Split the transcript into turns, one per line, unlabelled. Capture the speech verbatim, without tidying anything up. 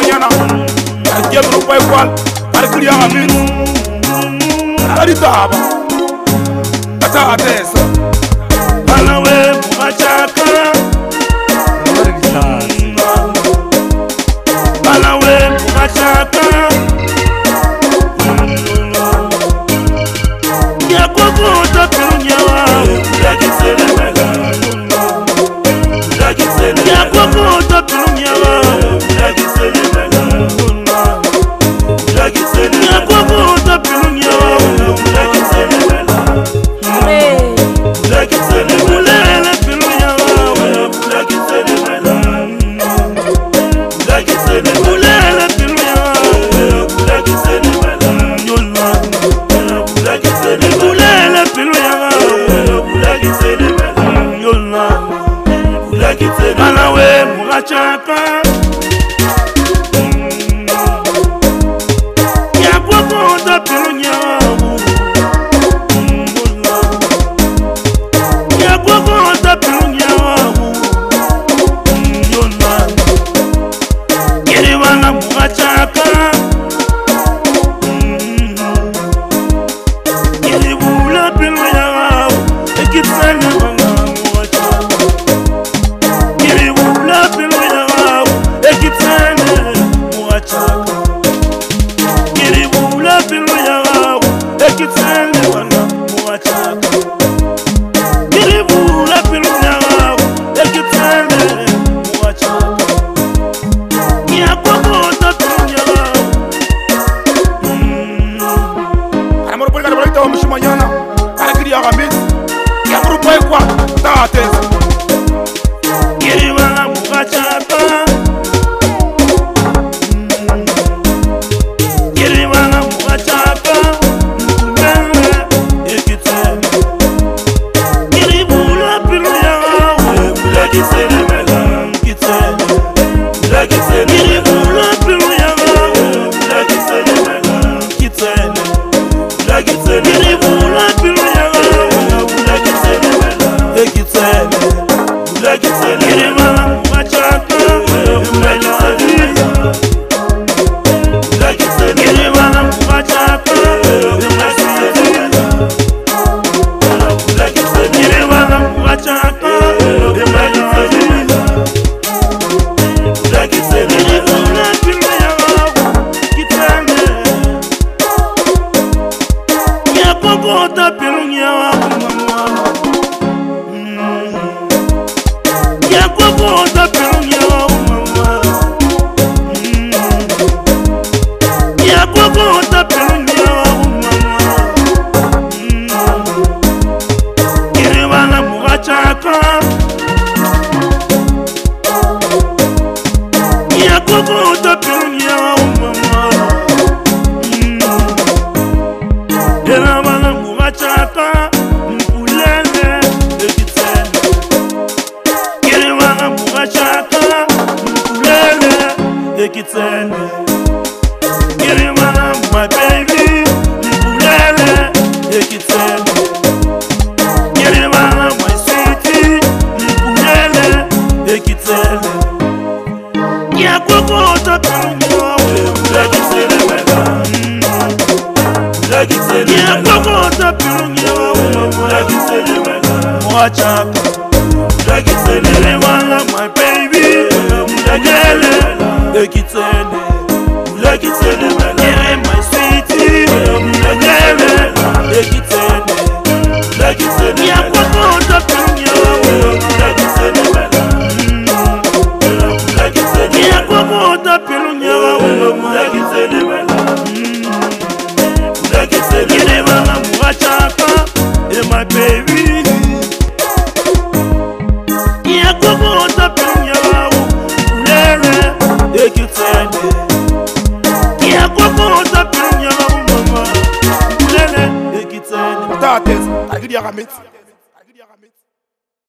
mañana. Aquí el grupo igual, para que ya gamin. Ahorita va. Hasta eso.
Balawe machaka. Balawe machaka. Ya koko tapiunyawa. Ya koko tapiunyawa. Ya koko tapiunyawa. Balawe mugachaka. Ya kwako tapirunya. Ya kwako tapirunya. Yeri wana mugachaka. Yeri bula pirunya. Ekitsana
mañana, para que ya gamin. Ya grupo igual, date.
Yeri wana mugachaka. Yeri wana mugachaka. Mbele ekitene. Yeri bula piluya. Bulagi sene mela kitene. Bulagi sene. Yeri bula piluya. Bulagi sene mela kitene. Bulagi sene. Yeri bula piluya. Bulagi sene mela ekitene. Bulagi sene. Yeri wana mugachaka. Bulagi sene. Bulagi sene. Yeri wana mugachaka. Bulagi sene. Bulagi sene. Yeri wana mugachaka. Bulagi sene. Bulagi sene. Yeri bula piluya. Kitene. Ya koko tapirunya. Ya koko tapirunya. Ya koko tapirunya. Yeri wana mugachaka. Ya koko tapirunya. Yeri wana mugachaka. Mpulele ekitene. Yeri wana mugachaka. Mpulele ekitene. Yeri wana my baby. Mpulele ekitene. Yeri wana my sweetie. Mpulele ekitene. Ya koko tapirunya. Bulagi sene mela. Bulagi sene. Ya koko tapirunya. Bulagi sene mela. Mwachaka. Bulagi sene. Yeri wana my baby. Mpulele ekitene. Bulagi sene mela. Yeri my sweetie. Mpulele ekitene. Bulagi sene. Ya koko tapirunya. Bulagi sene mela. Bulagi sene. Ya koko tapirunya. Bulagi sene mela. Bulagi sene. Yeri wana mugachaka. My baby. Ya koko tapirunya. Mpulele ekitene. Ya koko tapirunya. Mpulele ekitene.
Date. Aquí ya gamin.